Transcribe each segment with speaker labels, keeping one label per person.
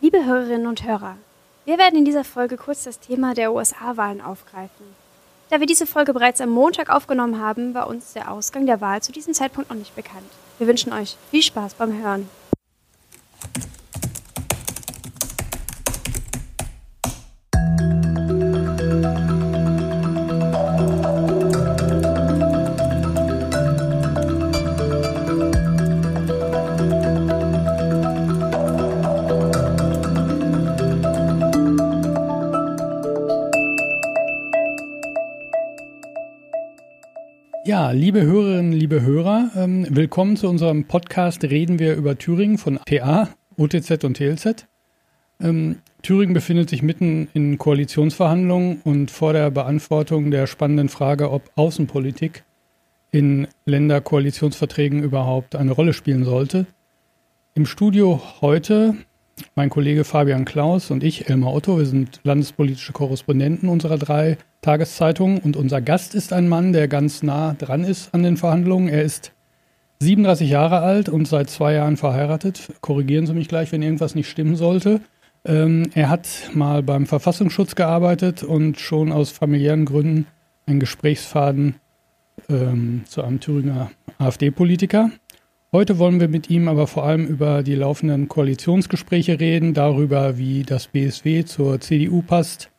Speaker 1: Liebe Hörerinnen und Hörer, wir werden in dieser Folge kurz das Thema der USA-Wahlen aufgreifen. Da wir diese Folge bereits am Montag aufgenommen haben, war uns der Ausgang der Wahl zu diesem Zeitpunkt noch nicht bekannt. Wir wünschen euch viel Spaß beim Hören.
Speaker 2: Ja, liebe Hörerinnen, liebe Hörer, willkommen zu unserem Podcast Reden wir über Thüringen von TA, OTZ und TLZ. Thüringen befindet sich mitten in Koalitionsverhandlungen und vor der Beantwortung der spannenden Frage, ob Außenpolitik in Länderkoalitionsverträgen überhaupt eine Rolle spielen sollte. Im Studio heute mein Kollege Fabian Klaus und ich, Elmar Otto. Wir sind landespolitische Korrespondenten unserer 3 Tageszeitungen und unser Gast ist ein Mann, der ganz nah dran ist an den Verhandlungen. Er ist 37 Jahre alt und seit 2 Jahren verheiratet. Korrigieren Sie mich gleich, wenn irgendwas nicht stimmen sollte. Er hat mal beim Verfassungsschutz gearbeitet und schon aus familiären Gründen einen Gesprächsfaden zu einem Thüringer AfD-Politiker. Heute wollen wir mit ihm aber vor allem über die laufenden Koalitionsgespräche reden, darüber, wie das BSW zur CDU passt,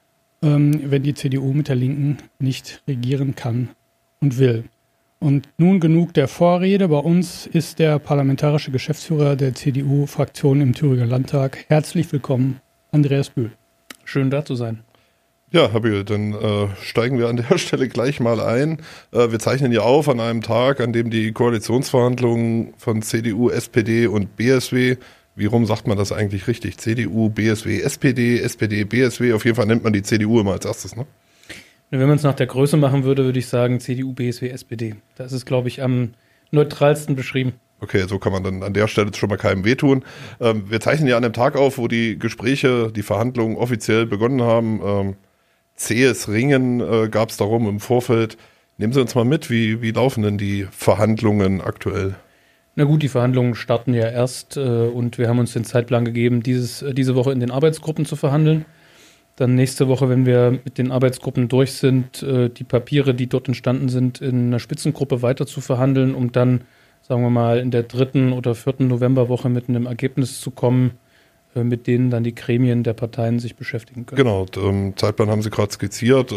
Speaker 2: wenn die CDU mit der Linken nicht regieren kann und will. Und nun genug der Vorrede. Bei uns ist der parlamentarische Geschäftsführer der CDU-Fraktion im Thüringer Landtag. Herzlich willkommen, Andreas Bühl.
Speaker 3: Schön da zu sein.
Speaker 4: Ja, Herr Bühl, dann steigen wir an der Stelle gleich mal ein. Wir zeichnen ja auf an einem Tag, an dem die Koalitionsverhandlungen von CDU, SPD und BSW, wie rum sagt man das eigentlich richtig? CDU, BSW, SPD, SPD, BSW, auf jeden Fall nennt man die CDU immer als erstes, ne?
Speaker 3: Wenn man es nach der Größe machen würde, würde ich sagen CDU, BSW, SPD. Das ist, glaube ich, am neutralsten beschrieben.
Speaker 4: Okay, so kann man dann an der Stelle schon mal keinem wehtun. Wir zeichnen ja an dem Tag auf, wo die Gespräche, die Verhandlungen offiziell begonnen haben. Zähes Ringen gab es darum im Vorfeld. Nehmen Sie uns mal mit, wie laufen denn die Verhandlungen aktuell?
Speaker 3: Na gut, die Verhandlungen starten ja erst und wir haben uns den Zeitplan gegeben, diese Woche in den Arbeitsgruppen zu verhandeln. Dann nächste Woche, wenn wir mit den Arbeitsgruppen durch sind, die Papiere, die dort entstanden sind, in einer Spitzengruppe weiter zu verhandeln, um dann, sagen wir mal, in der 3. oder 4. Novemberwoche mit einem Ergebnis zu kommen, mit denen dann die Gremien der Parteien sich beschäftigen können.
Speaker 4: Genau, Zeitplan haben Sie gerade skizziert.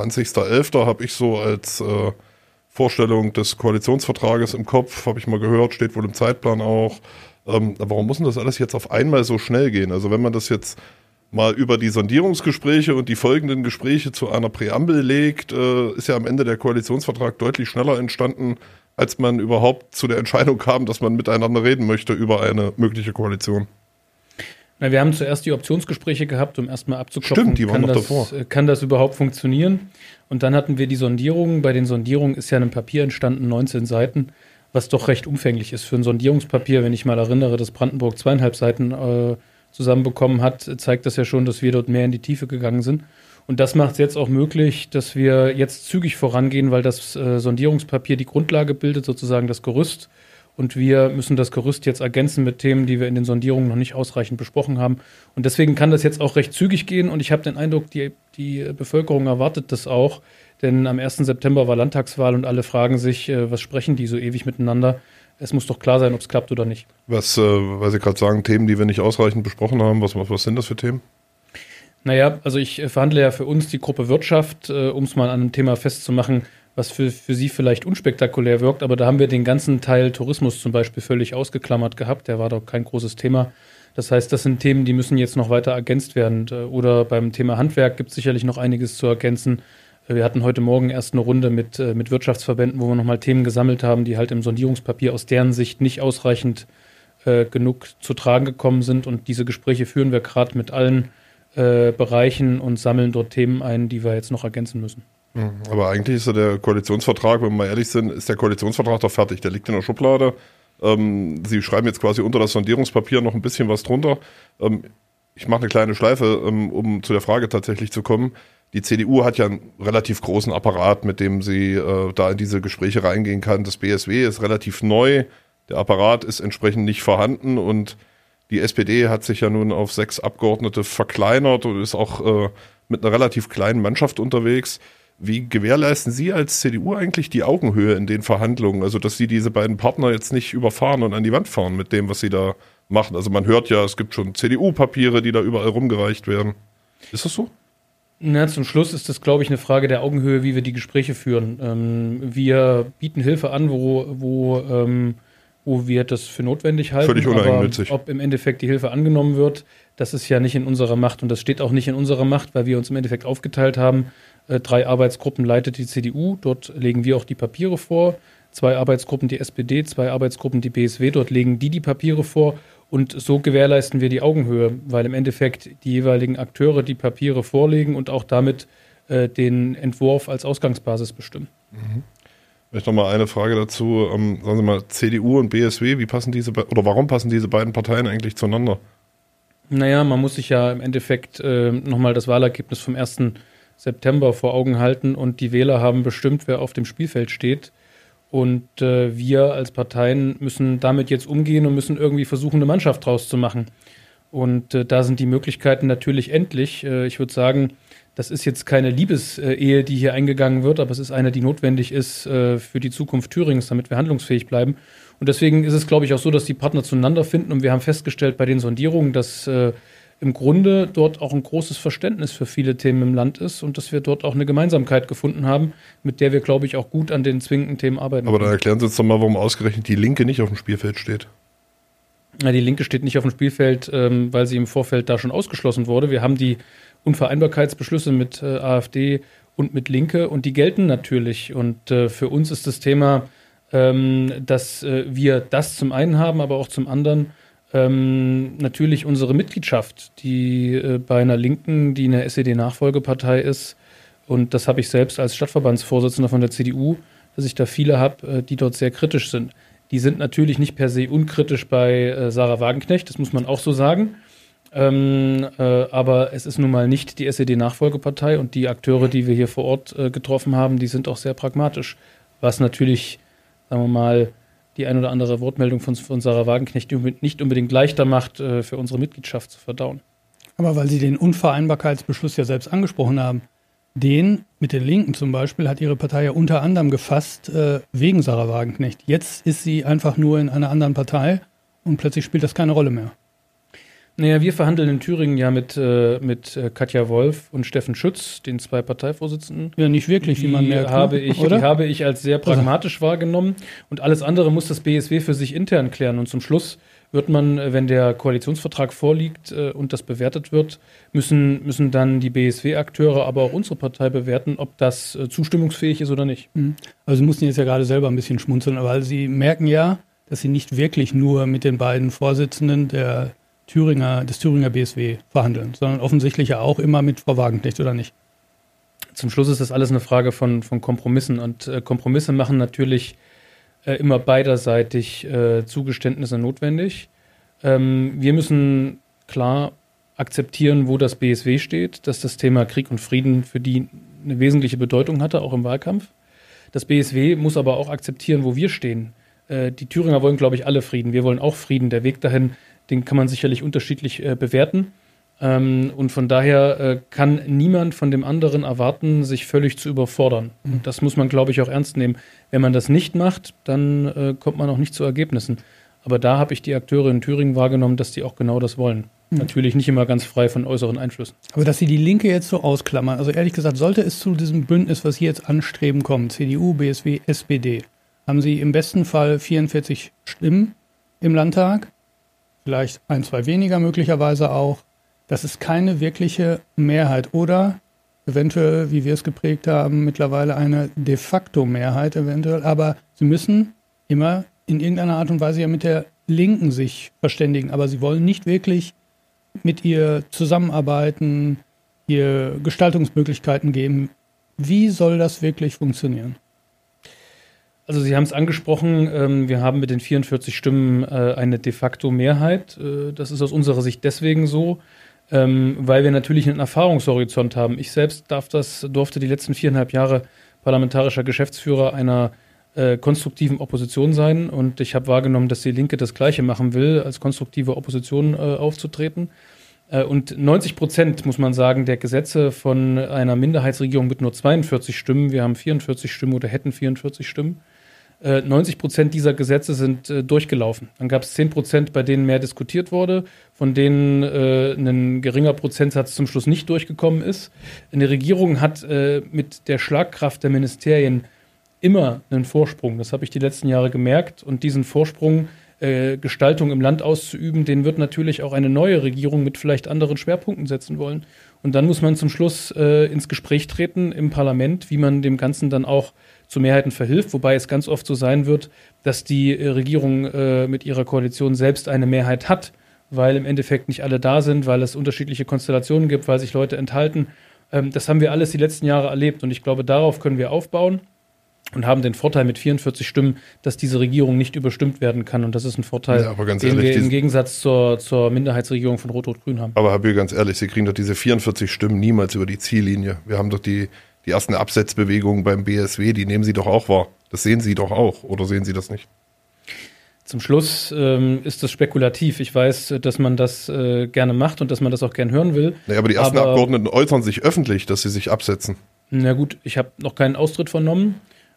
Speaker 4: 20.11. habe ich so als Vorstellung des Koalitionsvertrages im Kopf, habe ich mal gehört, steht wohl im Zeitplan auch. Warum muss denn das alles jetzt auf einmal so schnell gehen? Also wenn man das jetzt mal über die Sondierungsgespräche und die folgenden Gespräche zu einer Präambel legt, ist ja am Ende der Koalitionsvertrag deutlich schneller entstanden, als man überhaupt zu der Entscheidung kam, dass man miteinander reden möchte über eine mögliche Koalition.
Speaker 3: Na, wir haben zuerst die Optionsgespräche gehabt, um erstmal abzuklopfen,
Speaker 4: Stimmt, die waren noch davor.
Speaker 3: Kann das überhaupt funktionieren? Und dann hatten wir die Sondierungen. Bei den Sondierungen ist ja ein Papier entstanden, 19 Seiten, was doch recht umfänglich ist für ein Sondierungspapier. Wenn ich mal erinnere, dass Brandenburg 2,5 Seiten zusammenbekommen hat, zeigt das ja schon, dass wir dort mehr in die Tiefe gegangen sind. Und das macht es jetzt auch möglich, dass wir jetzt zügig vorangehen, weil das Sondierungspapier die Grundlage bildet, sozusagen das Gerüst. Und wir müssen das Gerüst jetzt ergänzen mit Themen, die wir in den Sondierungen noch nicht ausreichend besprochen haben. Und deswegen kann das jetzt auch recht zügig gehen. Und ich habe den Eindruck, die Bevölkerung erwartet das auch. Denn am 1. September war Landtagswahl und alle fragen sich, was sprechen die so ewig miteinander? Es muss doch klar sein, ob es klappt oder nicht.
Speaker 4: Was, weil Sie gerade sagen, Themen, die wir nicht ausreichend besprochen haben, was sind das für Themen?
Speaker 3: Naja, also ich verhandle ja für uns die Gruppe Wirtschaft, um es mal an einem Thema festzumachen, was für Sie vielleicht unspektakulär wirkt, aber da haben wir den ganzen Teil Tourismus zum Beispiel völlig ausgeklammert gehabt, der war doch kein großes Thema. Das heißt, das sind Themen, die müssen jetzt noch weiter ergänzt werden. Oder beim Thema Handwerk gibt es sicherlich noch einiges zu ergänzen. Wir hatten heute Morgen erst eine Runde mit Wirtschaftsverbänden, wo wir nochmal Themen gesammelt haben, die halt im Sondierungspapier aus deren Sicht nicht ausreichend genug zu tragen gekommen sind. Und diese Gespräche führen wir gerade mit allen Bereichen und sammeln dort Themen ein, die wir jetzt noch ergänzen müssen.
Speaker 4: Aber eigentlich ist ja der Koalitionsvertrag, wenn wir mal ehrlich sind, ist der Koalitionsvertrag doch fertig. Der liegt in der Schublade. Sie schreiben jetzt quasi unter das Sondierungspapier noch ein bisschen was drunter. Ich mache eine kleine Schleife, um zu der Frage tatsächlich zu kommen. Die CDU hat ja einen relativ großen Apparat, mit dem sie da in diese Gespräche reingehen kann. Das BSW ist relativ neu. Der Apparat ist entsprechend nicht vorhanden und Die SPD hat sich ja nun auf 6 Abgeordnete verkleinert und ist auch mit einer relativ kleinen Mannschaft unterwegs. Wie gewährleisten Sie als CDU eigentlich die Augenhöhe in den Verhandlungen? Also, dass Sie diese beiden Partner jetzt nicht überfahren und an die Wand fahren mit dem, was Sie da machen. Also man hört ja, es gibt schon CDU-Papiere, die da überall rumgereicht werden. Ist das so?
Speaker 3: Na, zum Schluss ist das, glaube ich, eine Frage der Augenhöhe, wie wir die Gespräche führen. Wir bieten Hilfe an, wo wir das für notwendig halten.
Speaker 4: Völlig uneigennützig.
Speaker 3: Aber ob im Endeffekt die Hilfe angenommen wird, das ist ja nicht in unserer Macht. Und das steht auch nicht in unserer Macht, weil wir uns im Endeffekt aufgeteilt haben. 3 Arbeitsgruppen leitet die CDU, dort legen wir auch die Papiere vor. 2 Arbeitsgruppen die SPD, 2 Arbeitsgruppen die BSW, dort legen die Papiere vor. Und so gewährleisten wir die Augenhöhe, weil im Endeffekt die jeweiligen Akteure die Papiere vorlegen und auch damit den Entwurf als Ausgangsbasis bestimmen.
Speaker 4: Vielleicht nochmal eine Frage dazu. Sagen Sie mal, CDU und BSW, warum passen diese beiden Parteien eigentlich zueinander?
Speaker 3: Naja, man muss sich ja im Endeffekt nochmal das Wahlergebnis vom 1. September vor Augen halten und die Wähler haben bestimmt, wer auf dem Spielfeld steht. Und wir als Parteien müssen damit jetzt umgehen und müssen irgendwie versuchen, eine Mannschaft draus zu machen. Und da sind die Möglichkeiten natürlich endlich. Ich würde sagen, das ist jetzt keine Liebesehe, die hier eingegangen wird, aber es ist eine, die notwendig ist für die Zukunft Thüringens, damit wir handlungsfähig bleiben. Und deswegen ist es, glaube ich, auch so, dass die Partner zueinander finden. Und wir haben festgestellt bei den Sondierungen, dass im Grunde dort auch ein großes Verständnis für viele Themen im Land ist und dass wir dort auch eine Gemeinsamkeit gefunden haben, mit der wir, glaube ich, auch gut an den zwingenden Themen arbeiten.
Speaker 4: Aber dann erklären Sie uns doch mal, warum ausgerechnet die Linke nicht auf dem Spielfeld steht.
Speaker 3: Ja, die Linke steht nicht auf dem Spielfeld, weil sie im Vorfeld da schon ausgeschlossen wurde. Wir haben die Unvereinbarkeitsbeschlüsse mit AfD und mit Linke und die gelten natürlich. Und für uns ist das Thema, dass wir das zum einen haben, aber auch zum anderen natürlich unsere Mitgliedschaft, die bei einer Linken, die eine SED-Nachfolgepartei ist, und das habe ich selbst als Stadtverbandsvorsitzender von der CDU, dass ich da viele habe, die dort sehr kritisch sind. Die sind natürlich nicht per se unkritisch bei Sarah Wagenknecht, das muss man auch so sagen. Aber es ist nun mal nicht die SED-Nachfolgepartei und die Akteure, die wir hier vor Ort getroffen haben, die sind auch sehr pragmatisch, was natürlich, sagen wir mal, die ein oder andere Wortmeldung von Sarah Wagenknecht nicht unbedingt leichter macht, für unsere Mitgliedschaft zu verdauen.
Speaker 2: Aber weil Sie den Unvereinbarkeitsbeschluss ja selbst angesprochen haben, den mit den Linken zum Beispiel hat Ihre Partei ja unter anderem gefasst wegen Sarah Wagenknecht. Jetzt ist sie einfach nur in einer anderen Partei und plötzlich spielt das keine Rolle mehr.
Speaker 3: Naja, wir verhandeln in Thüringen ja mit Katja Wolf und Steffen Schütz, den 2 Parteivorsitzenden.
Speaker 2: Ja, nicht wirklich, wie man merkt.
Speaker 3: Die habe ich als sehr pragmatisch wahrgenommen. Und alles andere muss das BSW für sich intern klären. Und zum Schluss wird man, wenn der Koalitionsvertrag vorliegt und das bewertet wird, müssen dann die BSW-Akteure, aber auch unsere Partei bewerten, ob das zustimmungsfähig ist oder nicht.
Speaker 2: Also Sie mussten jetzt ja gerade selber ein bisschen schmunzeln, weil Sie merken ja, dass Sie nicht wirklich nur mit den beiden Vorsitzenden des Thüringer BSW verhandeln, sondern offensichtlich ja auch immer mit Frau Wagenknecht, oder nicht?
Speaker 3: Zum Schluss ist das alles eine Frage von Kompromissen und Kompromisse machen natürlich immer beiderseitig Zugeständnisse notwendig. Wir müssen klar akzeptieren, wo das BSW steht, dass das Thema Krieg und Frieden für die eine wesentliche Bedeutung hatte, auch im Wahlkampf. Das BSW muss aber auch akzeptieren, wo wir stehen. Die Thüringer wollen, glaube ich, alle Frieden. Wir wollen auch Frieden. Der Weg dahin, den kann man sicherlich unterschiedlich bewerten. Und von daher kann niemand von dem anderen erwarten, sich völlig zu überfordern. Und das muss man, glaube ich, auch ernst nehmen. Wenn man das nicht macht, dann kommt man auch nicht zu Ergebnissen. Aber da habe ich die Akteure in Thüringen wahrgenommen, dass die auch genau das wollen. Natürlich nicht immer ganz frei von äußeren Einflüssen.
Speaker 2: Aber dass Sie die Linke jetzt so ausklammern, also ehrlich gesagt, sollte es zu diesem Bündnis, was Sie jetzt anstreben, kommen, CDU, BSW, SPD, haben Sie im besten Fall 44 Stimmen im Landtag, vielleicht 1, 2 weniger möglicherweise auch. Das ist keine wirkliche Mehrheit oder eventuell, wie wir es geprägt haben, mittlerweile eine de facto Mehrheit eventuell. Aber Sie müssen immer in irgendeiner Art und Weise ja mit der Linken sich verständigen. Aber Sie wollen nicht wirklich mit ihr zusammenarbeiten, ihr Gestaltungsmöglichkeiten geben. Wie soll das wirklich funktionieren?
Speaker 3: Also Sie haben es angesprochen, wir haben mit den 44 Stimmen eine de facto Mehrheit. Das ist aus unserer Sicht deswegen so, weil wir natürlich einen Erfahrungshorizont haben. Ich selbst durfte die letzten 4,5 Jahre parlamentarischer Geschäftsführer einer konstruktiven Opposition sein. Und ich habe wahrgenommen, dass die Linke das Gleiche machen will, als konstruktive Opposition aufzutreten. Und 90%, muss man sagen, der Gesetze von einer Minderheitsregierung mit nur 42 Stimmen, wir haben 44 Stimmen oder hätten 44 Stimmen, 90% dieser Gesetze sind durchgelaufen. Dann gab es 10%, bei denen mehr diskutiert wurde, von denen ein geringer Prozentsatz zum Schluss nicht durchgekommen ist. Eine Regierung hat mit der Schlagkraft der Ministerien immer einen Vorsprung. Das habe ich die letzten Jahre gemerkt. Und diesen Vorsprung, Gestaltung im Land auszuüben, den wird natürlich auch eine neue Regierung mit vielleicht anderen Schwerpunkten setzen wollen. Und dann muss man zum Schluss ins Gespräch treten im Parlament, wie man dem Ganzen dann auch zu Mehrheiten verhilft, wobei es ganz oft so sein wird, dass die Regierung mit ihrer Koalition selbst eine Mehrheit hat, weil im Endeffekt nicht alle da sind, weil es unterschiedliche Konstellationen gibt, weil sich Leute enthalten. Das haben wir alles die letzten Jahre erlebt und ich glaube, darauf können wir aufbauen und haben den Vorteil mit 44 Stimmen, dass diese Regierung nicht überstimmt werden kann. Und das ist ein Vorteil, den wir im Gegensatz zur Minderheitsregierung von Rot-Rot-Grün haben.
Speaker 4: Aber Herr Böhl, ganz ehrlich, Sie kriegen doch diese 44 Stimmen niemals über die Ziellinie. Wir haben doch die ersten Absetzbewegungen beim BSW, die nehmen Sie doch auch wahr. Das sehen Sie doch auch, oder sehen Sie das nicht?
Speaker 3: Zum Schluss ist das spekulativ. Ich weiß, dass man das gerne macht und dass man das auch gern hören will.
Speaker 4: Naja, aber die ersten Abgeordneten äußern sich öffentlich, dass sie sich absetzen.
Speaker 3: Na gut, ich habe noch keinen Austritt vernommen.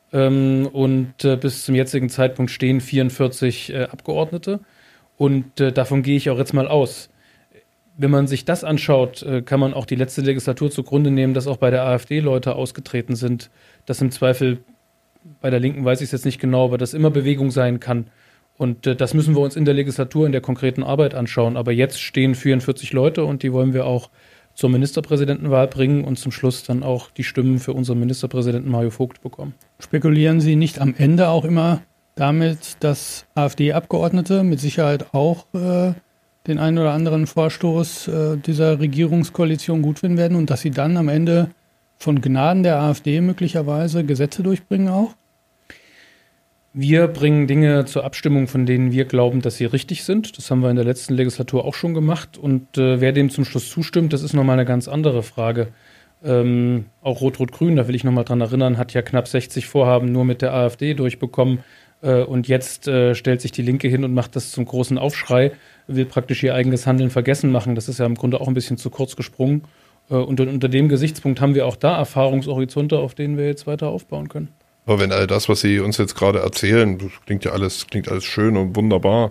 Speaker 3: Und bis zum jetzigen Zeitpunkt stehen 44 Abgeordnete. Und davon gehe ich auch jetzt mal aus. Wenn man sich das anschaut, kann man auch die letzte Legislatur zugrunde nehmen, dass auch bei der AfD Leute ausgetreten sind. Das im Zweifel, bei der Linken weiß ich es jetzt nicht genau, aber das immer Bewegung sein kann. Und das müssen wir uns in der Legislatur, in der konkreten Arbeit anschauen. Aber jetzt stehen 44 Leute und die wollen wir auch zur Ministerpräsidentenwahl bringen und zum Schluss dann auch die Stimmen für unseren Ministerpräsidenten Mario Vogt bekommen.
Speaker 2: Spekulieren Sie nicht am Ende auch immer damit, dass AfD-Abgeordnete mit Sicherheit auch den einen oder anderen Vorstoß dieser Regierungskoalition gut finden werden und dass sie dann am Ende von Gnaden der AfD möglicherweise Gesetze durchbringen auch?
Speaker 3: Wir bringen Dinge zur Abstimmung, von denen wir glauben, dass sie richtig sind. Das haben wir in der letzten Legislatur auch schon gemacht. Und wer dem zum Schluss zustimmt, das ist nochmal eine ganz andere Frage. Auch Rot-Rot-Grün, da will ich nochmal dran erinnern, hat ja knapp 60 Vorhaben nur mit der AfD durchbekommen. Und jetzt stellt sich die Linke hin und macht das zum großen Aufschrei, will praktisch ihr eigenes Handeln vergessen machen. Das ist ja im Grunde auch ein bisschen zu kurz gesprungen. Und unter dem Gesichtspunkt haben wir auch da Erfahrungshorizonte, auf denen wir jetzt weiter aufbauen können.
Speaker 4: Aber wenn all das, was Sie uns jetzt gerade erzählen, klingt alles schön und wunderbar,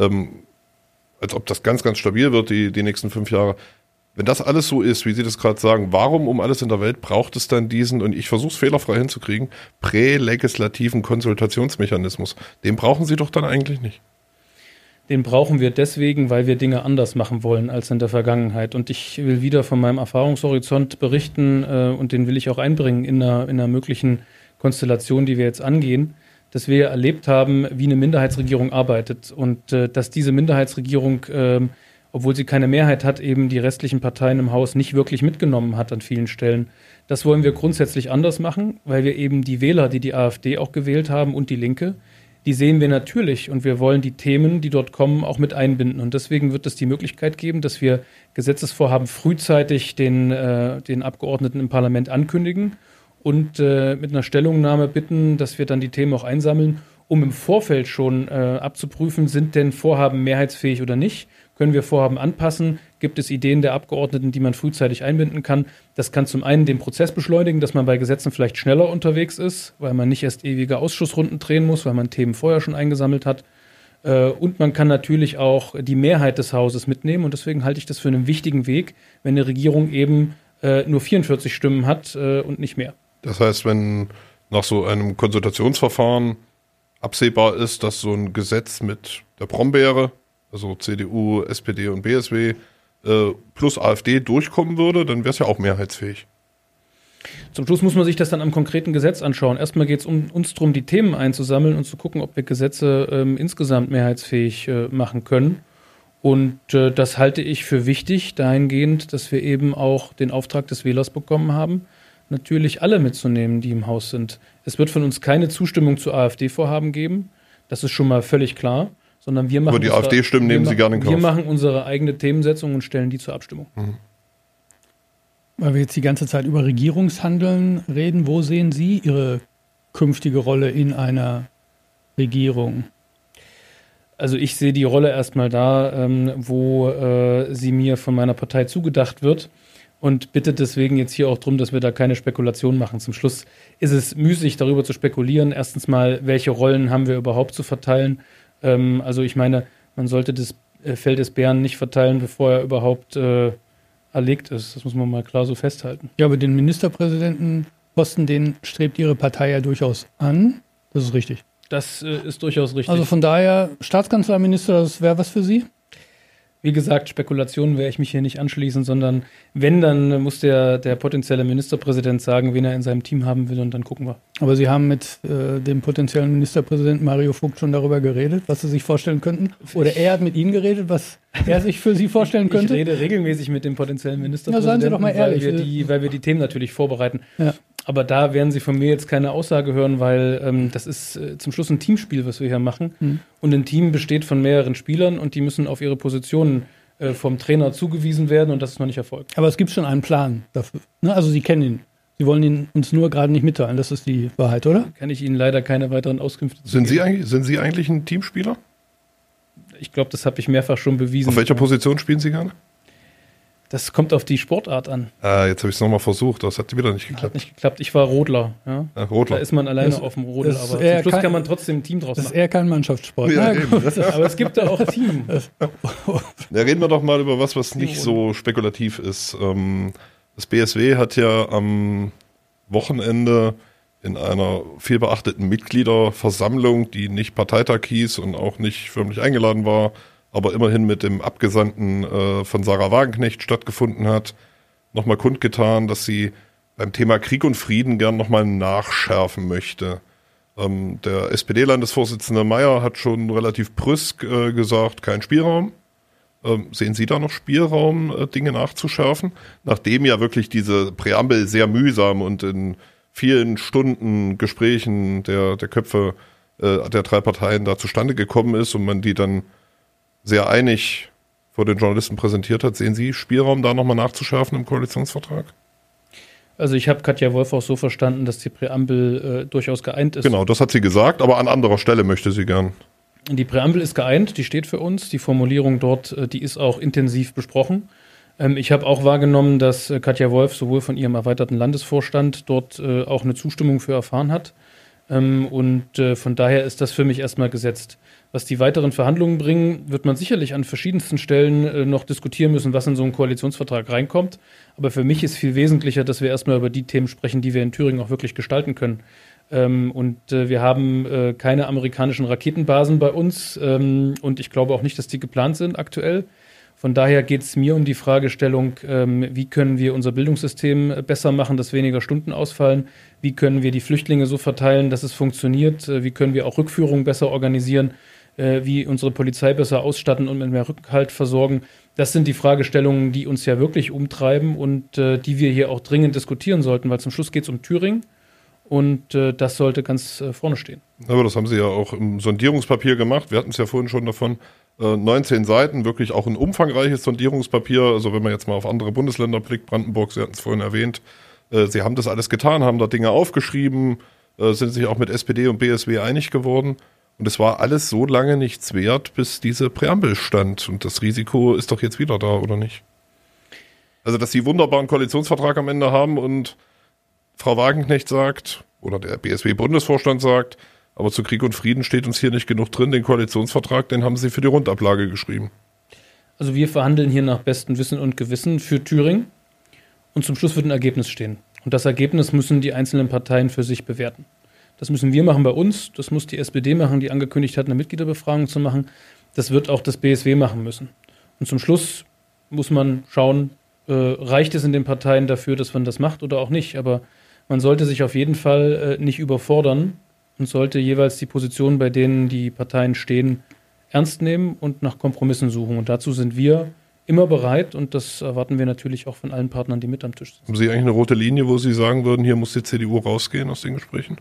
Speaker 4: als ob das ganz, ganz stabil wird, die nächsten 5 Jahre. Wenn das alles so ist, wie Sie das gerade sagen, warum um alles in der Welt braucht es dann diesen, und ich versuche es fehlerfrei hinzukriegen, prälegislativen Konsultationsmechanismus? Den brauchen Sie doch dann eigentlich nicht.
Speaker 3: Den brauchen wir deswegen, weil wir Dinge anders machen wollen als in der Vergangenheit. Und ich will wieder von meinem Erfahrungshorizont berichten und den will ich auch einbringen in einer möglichen Konstellation, die wir jetzt angehen, dass wir erlebt haben, wie eine Minderheitsregierung arbeitet und dass diese Minderheitsregierung, obwohl sie keine Mehrheit hat, eben die restlichen Parteien im Haus nicht wirklich mitgenommen hat an vielen Stellen. Das wollen wir grundsätzlich anders machen, weil wir eben die Wähler, die AfD auch gewählt haben und die Linke, die sehen wir natürlich und wir wollen die Themen, die dort kommen, auch mit einbinden. Und deswegen wird es die Möglichkeit geben, dass wir Gesetzesvorhaben frühzeitig den Abgeordneten im Parlament ankündigen und mit einer Stellungnahme bitten, dass wir dann die Themen auch einsammeln, um im Vorfeld schon abzuprüfen, sind denn Vorhaben mehrheitsfähig oder nicht? Können wir Vorhaben anpassen? Gibt es Ideen der Abgeordneten, die man frühzeitig einbinden kann? Das kann zum einen den Prozess beschleunigen, dass man bei Gesetzen vielleicht schneller unterwegs ist, weil man nicht erst ewige Ausschussrunden drehen muss, weil man Themen vorher schon eingesammelt hat. Und man kann natürlich auch die Mehrheit des Hauses mitnehmen. Und deswegen halte ich das für einen wichtigen Weg, wenn eine Regierung eben nur 44 Stimmen hat und nicht mehr.
Speaker 4: Das heißt, wenn nach so einem Konsultationsverfahren absehbar ist, dass so ein Gesetz mit der Brombeere, also CDU, SPD und BSW plus AfD durchkommen würde, dann wäre es ja auch mehrheitsfähig.
Speaker 3: Zum Schluss muss man sich das dann am konkreten Gesetz anschauen. Erstmal geht es uns darum, die Themen einzusammeln und zu gucken, ob wir Gesetze insgesamt mehrheitsfähig machen können. Und das halte ich für wichtig, dahingehend, dass wir eben auch den Auftrag des Wählers bekommen haben, natürlich alle mitzunehmen, die im Haus sind. Es wird von uns keine Zustimmung zu AfD-Vorhaben geben, das ist schon mal völlig klar, sondern wir machen
Speaker 4: aber die AfD-Stimmen nehmen Sie gerne in Kauf.
Speaker 3: Wir machen unsere eigene Themensetzung und stellen die zur Abstimmung.
Speaker 2: Weil wir jetzt die ganze Zeit über Regierungshandeln reden, wo sehen Sie Ihre künftige Rolle in einer Regierung?
Speaker 3: Also ich sehe die Rolle erstmal da, wo sie mir von meiner Partei zugedacht wird und bitte deswegen jetzt hier auch darum, dass wir da keine Spekulation machen. Zum Schluss ist es müßig, darüber zu spekulieren. Erstens mal, welche Rollen haben wir überhaupt zu verteilen? Also ich meine, man sollte das Fell des Bären nicht verteilen, bevor er überhaupt erlegt ist. Das muss man mal klar so festhalten.
Speaker 2: Ja, aber den Ministerpräsidentenposten, den strebt Ihre Partei ja durchaus an. Das ist richtig.
Speaker 3: Das ist durchaus richtig.
Speaker 2: Also von daher, Staatskanzlerminister, das wäre was für Sie?
Speaker 3: Wie gesagt, Spekulationen werde ich mich hier nicht anschließen, sondern wenn, dann muss der potenzielle Ministerpräsident sagen, wen er in seinem Team haben will und dann gucken wir.
Speaker 2: Aber Sie haben mit dem potenziellen Ministerpräsidenten Mario Vogt schon darüber geredet, was Sie sich vorstellen könnten? Oder er hat mit Ihnen geredet, was er sich für Sie vorstellen könnte?
Speaker 3: Ich rede regelmäßig mit dem potenziellen Ministerpräsidenten,
Speaker 2: seien Sie doch mal ehrlich.
Speaker 3: Weil wir die Themen natürlich vorbereiten.
Speaker 2: Ja.
Speaker 3: Aber da werden Sie von mir jetzt keine Aussage hören, weil das ist zum Schluss ein Teamspiel, was wir hier machen. Mhm. Und ein Team besteht von mehreren Spielern und die müssen auf ihre Positionen vom Trainer zugewiesen werden und das ist noch nicht erfolgt.
Speaker 2: Aber es gibt schon einen Plan dafür. Ne? Also Sie kennen ihn. Sie wollen ihn uns nur gerade nicht mitteilen. Das ist die Wahrheit, oder?
Speaker 3: Kann ich Ihnen leider keine weiteren Auskünfte
Speaker 4: sind geben. Sind Sie eigentlich ein Teamspieler?
Speaker 3: Ich glaube, das habe ich mehrfach schon bewiesen.
Speaker 4: Auf welcher Position spielen Sie gerne?
Speaker 3: Das kommt auf die Sportart an.
Speaker 4: Jetzt habe ich es nochmal versucht, das hat wieder nicht geklappt.
Speaker 3: Hat nicht geklappt. Ich war Rodler. Ja?
Speaker 4: Rodler.
Speaker 3: Da ist man alleine auf dem Rodel, aber zum Schluss kann man trotzdem ein Team draus machen.
Speaker 2: Das ist eher kein Mannschaftssport.
Speaker 4: Ja,
Speaker 3: aber es gibt da auch Team.
Speaker 4: Ja, reden wir doch mal über was nicht so spekulativ ist. Das BSW hat ja am Wochenende in einer vielbeachteten Mitgliederversammlung, die nicht Parteitag hieß und auch nicht förmlich eingeladen war, aber immerhin mit dem Abgesandten von Sarah Wagenknecht stattgefunden hat, nochmal kundgetan, dass sie beim Thema Krieg und Frieden gern nochmal nachschärfen möchte. Der SPD-Landesvorsitzende Mayer hat schon relativ brüsk gesagt, kein Spielraum. Sehen Sie da noch Spielraum, Dinge nachzuschärfen? Nachdem ja wirklich diese Präambel sehr mühsam und in vielen Stunden Gesprächen der Köpfe der drei Parteien da zustande gekommen ist und man die dann sehr einig vor den Journalisten präsentiert hat. Sehen Sie Spielraum, da nochmal nachzuschärfen im Koalitionsvertrag?
Speaker 3: Also ich habe Katja Wolf auch so verstanden, dass die Präambel durchaus geeint ist.
Speaker 4: Genau, das hat sie gesagt, aber an anderer Stelle möchte sie gern.
Speaker 3: Die Präambel ist geeint, die steht für uns. Die Formulierung dort, die ist auch intensiv besprochen. Ich habe auch wahrgenommen, dass Katja Wolf sowohl von ihrem erweiterten Landesvorstand dort auch eine Zustimmung für erfahren hat. Und von daher ist das für mich erstmal gesetzt. Was die weiteren Verhandlungen bringen, wird man sicherlich an verschiedensten Stellen noch diskutieren müssen, was in so einen Koalitionsvertrag reinkommt. Aber für mich ist viel wesentlicher, dass wir erstmal über die Themen sprechen, die wir in Thüringen auch wirklich gestalten können. Und wir haben keine amerikanischen Raketenbasen bei uns und ich glaube auch nicht, dass die geplant sind aktuell. Von daher geht es mir um die Fragestellung, wie können wir unser Bildungssystem besser machen, dass weniger Stunden ausfallen? Wie können wir die Flüchtlinge so verteilen, dass es funktioniert? Wie können wir auch Rückführungen besser organisieren? Wie unsere Polizei besser ausstatten und mit mehr Rückhalt versorgen? Das sind die Fragestellungen, die uns ja wirklich umtreiben und die wir hier auch dringend diskutieren sollten, weil zum Schluss geht es um Thüringen und das sollte ganz vorne stehen.
Speaker 4: Aber das haben Sie ja auch im Sondierungspapier gemacht. Wir hatten es ja vorhin schon davon. 19 Seiten, wirklich auch ein umfangreiches Sondierungspapier. Also wenn man jetzt mal auf andere Bundesländer blickt, Brandenburg, Sie hatten es vorhin erwähnt, Sie haben das alles getan, haben da Dinge aufgeschrieben, sind sich auch mit SPD und BSW einig geworden. Und es war alles so lange nichts wert, bis diese Präambel stand. Und das Risiko ist doch jetzt wieder da, oder nicht? Also, dass Sie wunderbaren Koalitionsvertrag am Ende haben und Frau Wagenknecht sagt, oder der BSW-Bundesvorstand sagt, aber zu Krieg und Frieden steht uns hier nicht genug drin. Den Koalitionsvertrag, den haben Sie für die Rundablage geschrieben.
Speaker 3: Also wir verhandeln hier nach bestem Wissen und Gewissen für Thüringen. Und zum Schluss wird ein Ergebnis stehen. Und das Ergebnis müssen die einzelnen Parteien für sich bewerten. Das müssen wir machen bei uns. Das muss die SPD machen, die angekündigt hat, eine Mitgliederbefragung zu machen. Das wird auch das BSW machen müssen. Und zum Schluss muss man schauen, reicht es in den Parteien dafür, dass man das macht oder auch nicht. Aber man sollte sich auf jeden Fall nicht überfordern und sollte jeweils die Position, bei denen die Parteien stehen, ernst nehmen und nach Kompromissen suchen. Und dazu sind wir immer bereit und das erwarten wir natürlich auch von allen Partnern, die mit am Tisch sind.
Speaker 4: Haben Sie eigentlich eine rote Linie, wo Sie sagen würden, hier muss die CDU rausgehen aus den Gesprächen?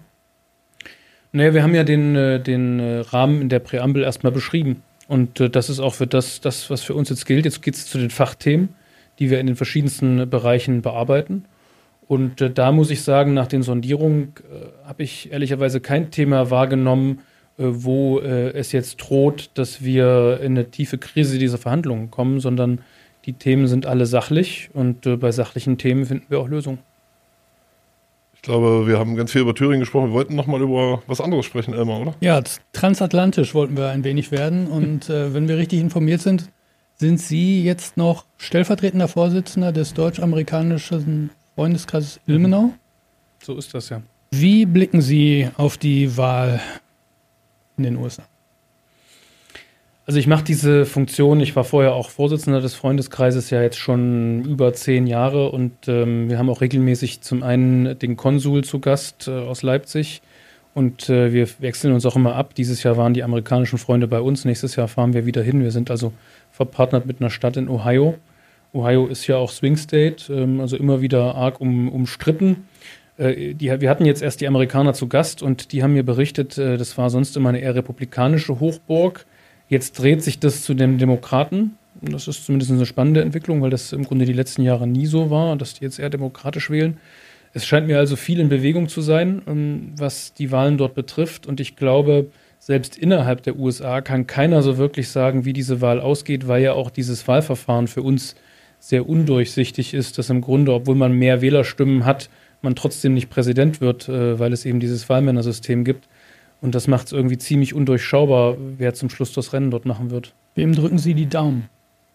Speaker 3: Naja, wir haben ja den Rahmen in der Präambel erstmal beschrieben. Und das ist auch für das, was für uns jetzt gilt. Jetzt geht es zu den Fachthemen, die wir in den verschiedensten Bereichen bearbeiten. Und da muss ich sagen, nach den Sondierungen habe ich ehrlicherweise kein Thema wahrgenommen, wo es jetzt droht, dass wir in eine tiefe Krise dieser Verhandlungen kommen, sondern die Themen sind alle sachlich und bei sachlichen Themen finden wir auch Lösungen.
Speaker 4: Ich glaube, wir haben ganz viel über Thüringen gesprochen. Wir wollten nochmal über was anderes sprechen, Elmar, oder?
Speaker 2: Ja, transatlantisch wollten wir ein wenig werden. Und wenn wir richtig informiert sind, sind Sie jetzt noch stellvertretender Vorsitzender des deutsch-amerikanischen Freundeskreises Ilmenau?
Speaker 3: So ist das ja.
Speaker 2: Wie blicken Sie auf die Wahl in den USA?
Speaker 3: Also ich mache diese Funktion, ich war vorher auch Vorsitzender des Freundeskreises ja jetzt schon über 10 Jahre und wir haben auch regelmäßig zum einen den Konsul zu Gast aus Leipzig und wir wechseln uns auch immer ab. Dieses Jahr waren die amerikanischen Freunde bei uns, nächstes Jahr fahren wir wieder hin. Wir sind also verpartnert mit einer Stadt in Ohio. Ohio ist ja auch Swing State, also immer wieder arg umstritten. Wir hatten jetzt erst die Amerikaner zu Gast und die haben mir berichtet, das war sonst immer eine eher republikanische Hochburg. Jetzt dreht sich das zu den Demokraten. Das ist zumindest eine spannende Entwicklung, weil das im Grunde die letzten Jahre nie so war, dass die jetzt eher demokratisch wählen. Es scheint mir also viel in Bewegung zu sein, was die Wahlen dort betrifft. Und ich glaube, selbst innerhalb der USA kann keiner so wirklich sagen, wie diese Wahl ausgeht, weil ja auch dieses Wahlverfahren für uns sehr undurchsichtig ist, dass im Grunde, obwohl man mehr Wählerstimmen hat, man trotzdem nicht Präsident wird, weil es eben dieses Wahlmännersystem gibt. Und das macht es irgendwie ziemlich undurchschaubar, wer zum Schluss das Rennen dort machen wird.
Speaker 2: Wem drücken Sie die Daumen?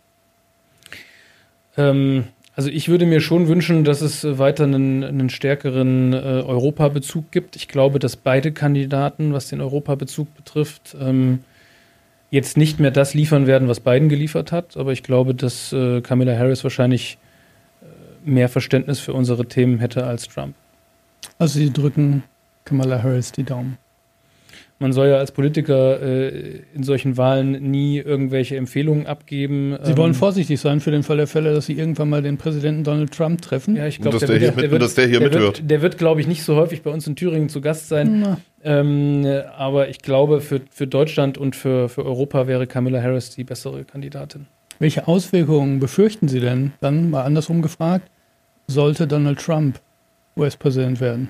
Speaker 3: Also ich würde mir schon wünschen, dass es weiter einen stärkeren Europabezug gibt. Ich glaube, dass beide Kandidaten, was den Europabezug betrifft, jetzt nicht mehr das liefern werden, was Biden geliefert hat. Aber ich glaube, dass Kamala Harris wahrscheinlich mehr Verständnis für unsere Themen hätte als Trump.
Speaker 2: Also Sie drücken Kamala Harris die Daumen?
Speaker 3: Man soll ja als Politiker in solchen Wahlen nie irgendwelche Empfehlungen abgeben.
Speaker 2: Sie wollen vorsichtig sein für den Fall der Fälle, dass Sie irgendwann mal den Präsidenten Donald Trump treffen.
Speaker 3: Ja, ich glaube,
Speaker 4: der hier mithört.
Speaker 3: Der wird, glaube ich, nicht so häufig bei uns in Thüringen zu Gast sein. Aber ich glaube, für Deutschland und für Europa wäre Kamala Harris die bessere Kandidatin.
Speaker 2: Welche Auswirkungen befürchten Sie denn, dann mal andersrum gefragt, sollte Donald Trump US-Präsident werden?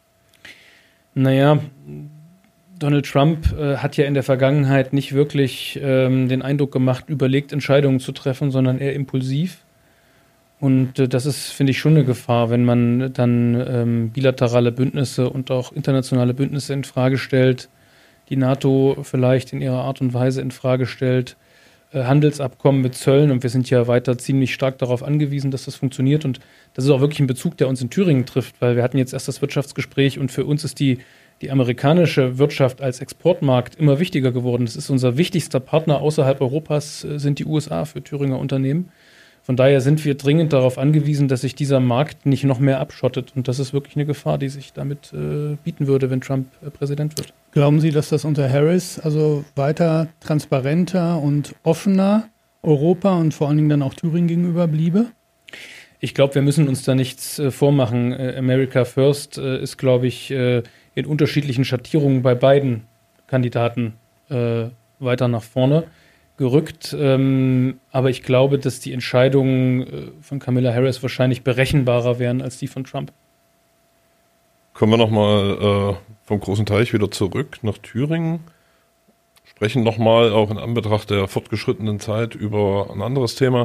Speaker 3: Naja, Donald Trump hat ja in der Vergangenheit nicht wirklich den Eindruck gemacht, überlegt Entscheidungen zu treffen, sondern eher impulsiv. Und das ist, finde ich, schon eine Gefahr, wenn man dann bilaterale Bündnisse und auch internationale Bündnisse in Frage stellt, die NATO vielleicht in ihrer Art und Weise in Frage stellt, Handelsabkommen mit Zöllen. Und wir sind ja weiter ziemlich stark darauf angewiesen, dass das funktioniert. Und das ist auch wirklich ein Bezug, der uns in Thüringen trifft, weil wir hatten jetzt erst das Wirtschaftsgespräch und für uns ist die amerikanische Wirtschaft als Exportmarkt immer wichtiger geworden. Das ist unser wichtigster Partner außerhalb Europas, sind die USA für Thüringer Unternehmen. Von daher sind wir dringend darauf angewiesen, dass sich dieser Markt nicht noch mehr abschottet. Und das ist wirklich eine Gefahr, die sich damit bieten würde, wenn Trump Präsident wird.
Speaker 2: Glauben Sie, dass das unter Harris also weiter transparenter und offener Europa und vor allen Dingen dann auch Thüringen gegenüber bliebe?
Speaker 3: Ich glaube, wir müssen uns da nichts vormachen. America First ist, glaube ich, in unterschiedlichen Schattierungen bei beiden Kandidaten weiter nach vorne gerückt. Aber ich glaube, dass die Entscheidungen von Kamala Harris wahrscheinlich berechenbarer wären als die von Trump.
Speaker 4: Kommen wir nochmal vom großen Teich wieder zurück nach Thüringen. Sprechen nochmal auch in Anbetracht der fortgeschrittenen Zeit über ein anderes Thema.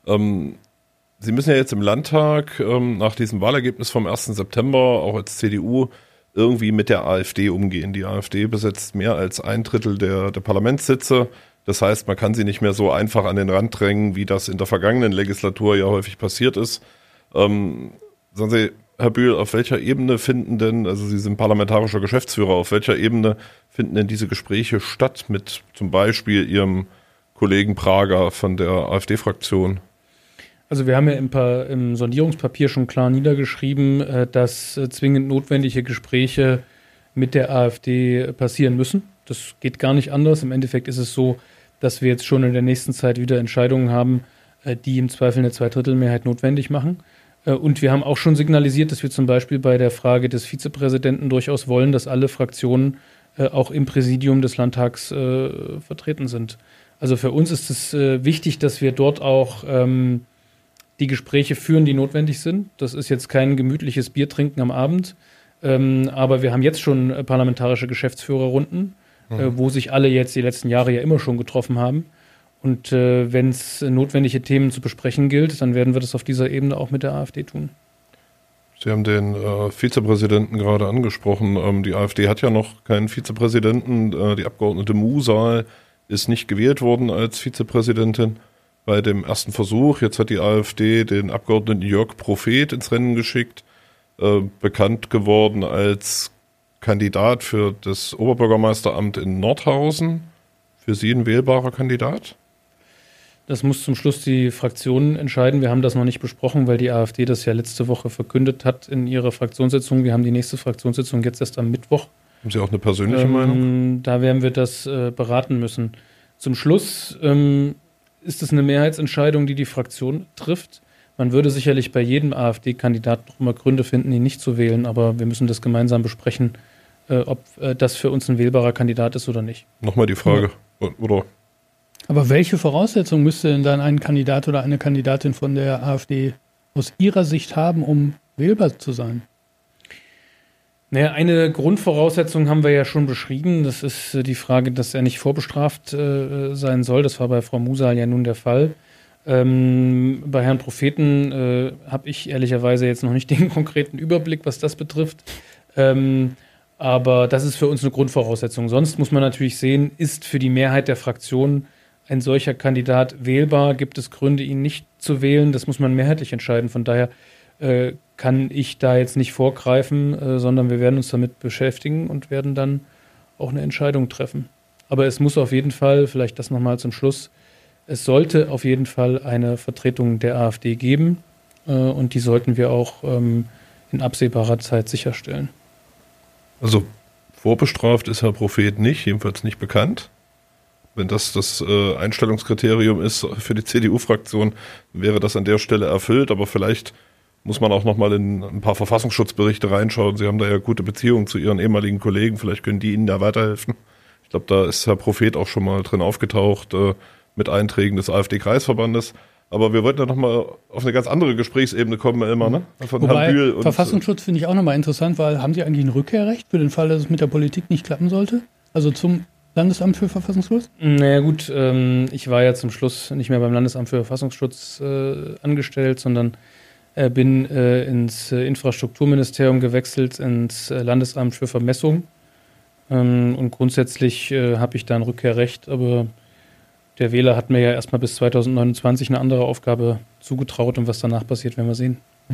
Speaker 4: Sie müssen ja jetzt im Landtag nach diesem Wahlergebnis vom 1. September auch als CDU irgendwie mit der AfD umgehen. Die AfD besetzt mehr als 1/3 der Parlamentssitze. Das heißt, man kann sie nicht mehr so einfach an den Rand drängen, wie das in der vergangenen Legislatur ja häufig passiert ist. Sagen Sie, Herr Bühl, auf welcher Ebene finden denn, also Sie sind parlamentarischer Geschäftsführer, auf welcher Ebene finden denn diese Gespräche statt mit zum Beispiel Ihrem Kollegen Prager von der AfD-Fraktion?
Speaker 3: Also wir haben ja im Sondierungspapier schon klar niedergeschrieben, dass zwingend notwendige Gespräche mit der AfD passieren müssen. Das geht gar nicht anders. Im Endeffekt ist es so, dass wir jetzt schon in der nächsten Zeit wieder Entscheidungen haben, die im Zweifel eine Zweidrittelmehrheit notwendig machen. Und wir haben auch schon signalisiert, dass wir zum Beispiel bei der Frage des Vizepräsidenten durchaus wollen, dass alle Fraktionen auch im Präsidium des Landtags vertreten sind. Also für uns ist es wichtig, dass wir dort auch die Gespräche führen, die notwendig sind. Das ist jetzt kein gemütliches Biertrinken am Abend, aber wir haben jetzt schon parlamentarische Geschäftsführerrunden, wo sich alle jetzt die letzten Jahre ja immer schon getroffen haben. Und wenn es notwendige Themen zu besprechen gilt, dann werden wir das auf dieser Ebene auch mit der AfD tun.
Speaker 4: Sie haben den Vizepräsidenten gerade angesprochen. Die AfD hat ja noch keinen Vizepräsidenten. Die Abgeordnete Musal ist nicht gewählt worden als Vizepräsidentin bei dem ersten Versuch. Jetzt hat die AfD den Abgeordneten Jörg Prophet ins Rennen geschickt, bekannt geworden als Kandidat für das Oberbürgermeisteramt in Nordhausen. Für Sie ein wählbarer Kandidat?
Speaker 3: Das muss zum Schluss die Fraktion entscheiden. Wir haben das noch nicht besprochen, weil die AfD das ja letzte Woche verkündet hat in ihrer Fraktionssitzung. Wir haben die nächste Fraktionssitzung jetzt erst am Mittwoch.
Speaker 4: Haben Sie auch eine persönliche Meinung?
Speaker 3: Da werden wir das beraten müssen. Zum Schluss ist es eine Mehrheitsentscheidung, die die Fraktion trifft. Man würde sicherlich bei jedem AfD-Kandidaten noch immer Gründe finden, ihn nicht zu wählen, aber wir müssen das gemeinsam besprechen, ob das für uns ein wählbarer Kandidat ist oder nicht.
Speaker 4: Nochmal die Frage, oder?
Speaker 2: Aber welche Voraussetzungen müsste denn dann ein Kandidat oder eine Kandidatin von der AfD aus Ihrer Sicht haben, um wählbar zu sein?
Speaker 3: Naja, eine Grundvoraussetzung haben wir ja schon beschrieben. Das ist die Frage, dass er nicht vorbestraft sein soll. Das war bei Frau Musal ja nun der Fall. Bei Herrn Propheten habe ich ehrlicherweise jetzt noch nicht den konkreten Überblick, was das betrifft. Aber das ist für uns eine Grundvoraussetzung. Sonst muss man natürlich sehen, ist für die Mehrheit der Fraktionen ein solcher Kandidat wählbar? Gibt es Gründe, ihn nicht zu wählen? Das muss man mehrheitlich entscheiden. Von daher kann ich da jetzt nicht vorgreifen, sondern wir werden uns damit beschäftigen und werden dann auch eine Entscheidung treffen. Aber es muss auf jeden Fall, vielleicht das nochmal zum Schluss, es sollte auf jeden Fall eine Vertretung der AfD geben und die sollten wir auch in absehbarer Zeit sicherstellen.
Speaker 4: Also vorbestraft ist Herr Prophet nicht, jedenfalls nicht bekannt. Wenn das das Einstellungskriterium ist für die CDU-Fraktion, wäre das an der Stelle erfüllt. Aber vielleicht muss man auch noch mal in ein paar Verfassungsschutzberichte reinschauen. Sie haben da ja gute Beziehungen zu Ihren ehemaligen Kollegen. Vielleicht können die Ihnen da weiterhelfen. Ich glaube, da ist Herr Prophet auch schon mal drin aufgetaucht mit Einträgen des AfD-Kreisverbandes. Aber wir wollten ja noch mal auf eine ganz andere Gesprächsebene kommen, Elmar, ne?
Speaker 2: Von Herrn Bühl und Verfassungsschutz finde ich auch nochmal interessant, weil haben Sie eigentlich ein Rückkehrrecht für den Fall, dass es mit der Politik nicht klappen sollte? Also zum Landesamt für Verfassungsschutz?
Speaker 3: Naja gut, ich war ja zum Schluss nicht mehr beim Landesamt für Verfassungsschutz angestellt, sondern bin ins Infrastrukturministerium gewechselt, ins Landesamt für Vermessung. Und grundsätzlich habe ich da ein Rückkehrrecht, aber der Wähler hat mir ja erstmal bis 2029 eine andere Aufgabe zugetraut und was danach passiert, werden wir sehen.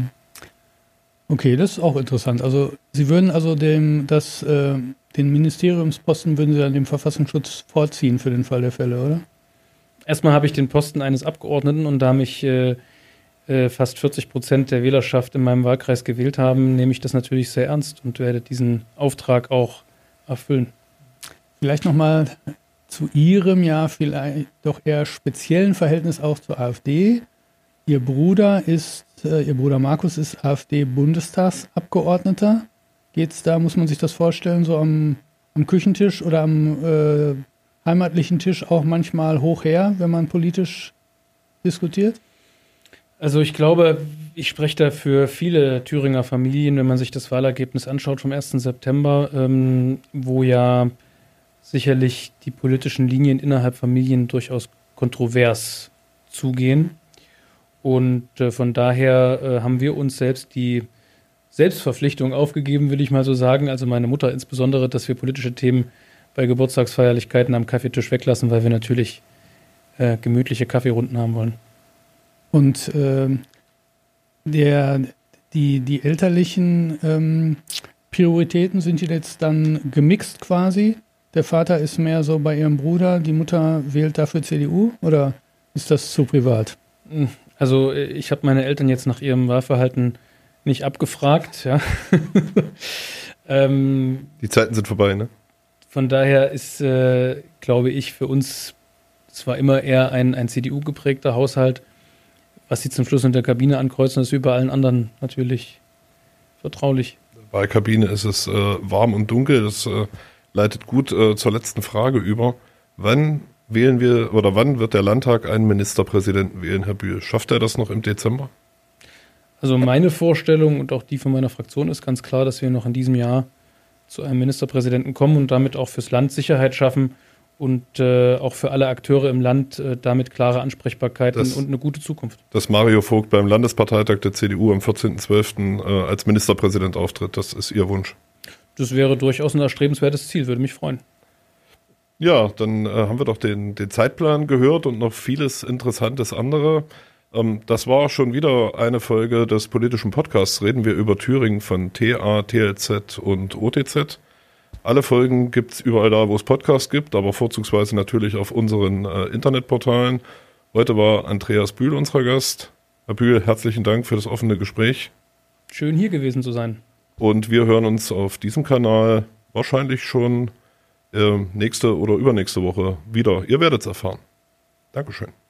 Speaker 2: Okay, das ist auch interessant. Also Sie würden also den Ministeriumsposten würden Sie dann dem Verfassungsschutz vorziehen für den Fall der Fälle, oder?
Speaker 3: Erstmal habe ich den Posten eines Abgeordneten und da mich fast 40% der Wählerschaft in meinem Wahlkreis gewählt haben, nehme ich das natürlich sehr ernst und werde diesen Auftrag auch erfüllen.
Speaker 2: Vielleicht nochmal zu Ihrem ja vielleicht doch eher speziellen Verhältnis auch zur AfD. Ihr Bruder Markus ist AfD-Bundestagsabgeordneter. Geht's da, muss man sich das vorstellen, so am Küchentisch oder am heimatlichen Tisch auch manchmal hoch her, wenn man politisch diskutiert?
Speaker 3: Also ich glaube, ich spreche da für viele Thüringer Familien, wenn man sich das Wahlergebnis anschaut vom 1. September, wo ja sicherlich die politischen Linien innerhalb Familien durchaus kontrovers zugehen. Und von daher haben wir uns selbst die Selbstverpflichtung aufgegeben, will ich mal so sagen. Also meine Mutter insbesondere, dass wir politische Themen bei Geburtstagsfeierlichkeiten am Kaffeetisch weglassen, weil wir natürlich gemütliche Kaffeerunden haben wollen.
Speaker 2: Und die elterlichen Prioritäten sind jetzt dann gemixt quasi? Der Vater ist mehr so bei ihrem Bruder, die Mutter wählt dafür CDU oder ist das zu privat?
Speaker 3: Also ich habe meine Eltern jetzt nach ihrem Wahlverhalten nicht abgefragt. Ja.
Speaker 4: Die Zeiten sind vorbei, ne?
Speaker 3: Von daher ist, glaube ich, für uns zwar immer eher ein CDU-geprägter Haushalt. Was sie zum Schluss in der Kabine ankreuzen, ist wie bei allen anderen natürlich vertraulich.
Speaker 4: Bei der Kabine ist es warm und dunkel. Das leitet gut zur letzten Frage über. Wann wählen wir oder wann wird der Landtag einen Ministerpräsidenten wählen, Herr Bühl? Schafft er das noch im Dezember?
Speaker 3: Also meine Vorstellung und auch die von meiner Fraktion ist ganz klar, dass wir noch in diesem Jahr zu einem Ministerpräsidenten kommen und damit auch fürs Land Sicherheit schaffen und auch für alle Akteure im Land damit klare Ansprechbarkeiten und eine gute Zukunft.
Speaker 4: Dass Mario Vogt beim Landesparteitag der CDU am 14.12. Als Ministerpräsident auftritt, das ist Ihr Wunsch?
Speaker 3: Das wäre durchaus ein erstrebenswertes Ziel, würde mich freuen.
Speaker 4: Ja, dann haben wir doch den Zeitplan gehört und noch vieles Interessantes andere. Das war schon wieder eine Folge des politischen Podcasts. Reden wir über Thüringen von TA, TLZ und OTZ. Alle Folgen gibt es überall da, wo es Podcasts gibt, aber vorzugsweise natürlich auf unseren Internetportalen. Heute war Andreas Bühl unser Gast. Herr Bühl, herzlichen Dank für das offene Gespräch.
Speaker 3: Schön hier gewesen zu sein.
Speaker 4: Und wir hören uns auf diesem Kanal wahrscheinlich schon nächste oder übernächste Woche wieder. Ihr werdet es erfahren. Dankeschön.